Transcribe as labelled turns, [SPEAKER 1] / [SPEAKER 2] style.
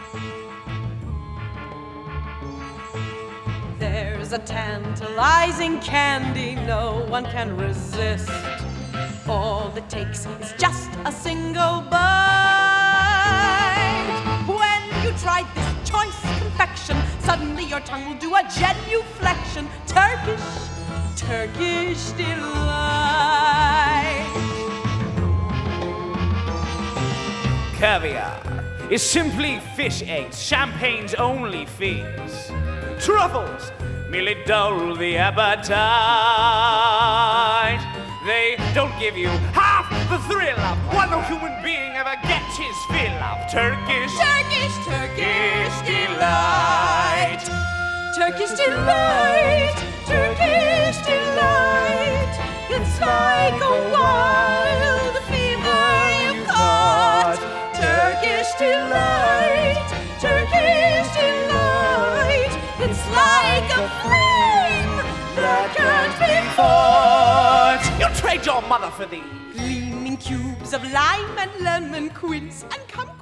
[SPEAKER 1] There's a tantalizing candy no one can resist. All it takes is just a single bite. When you try this choice confection, suddenly your tongue will do a genuflection. Turkish delight.
[SPEAKER 2] Caviar is simply fish eggs, champagne's only fees. Truffles merely dull the appetite. They don't give you half the thrill of what no human being ever gets his fill of. Turkish delight.
[SPEAKER 1] Turkish delight. Turkish delight. It's like a wild fever you caught. Turkish delight. Turkish delight. It's like a flame that can't be fought.
[SPEAKER 2] You trade your mother for these
[SPEAKER 1] gleaming cubes of lime and lemon quince and come